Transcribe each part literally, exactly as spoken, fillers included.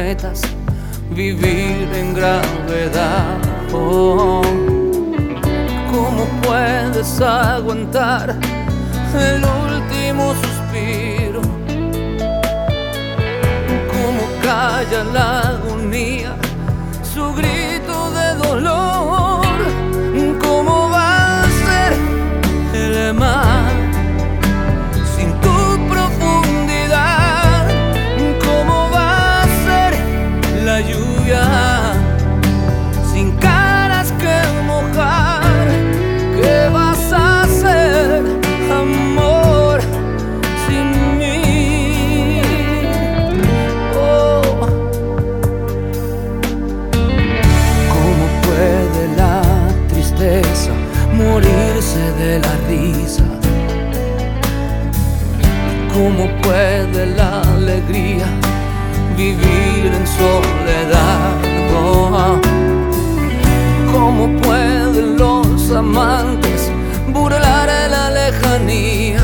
prometas vivir en gravedad. Oh, ¿cómo puedes aguantar el último suspiro? ¿Cómo calla la agonía su grito de dolor? ¿Cómo va a ser el mar sin tu profundidad? ¿Cómo va a ser la lluvia sin caras que mojar? ¿Qué vas a hacer, amor, sin mí? Oh, ¿cómo puede la tristeza morirse de la risa? ¿Cómo puede la alegría vivir en soledad? Oh, ¿cómo pueden los amantes burlar la lejanía?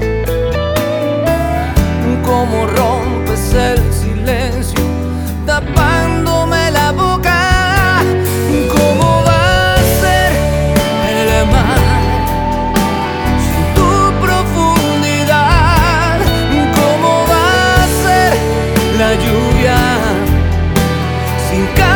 ¿Cómo rompes el silencio tapándome la boca? ¿Cómo va a ser el mar sin tu profundidad? ¿Cómo va a ser la lluvia sin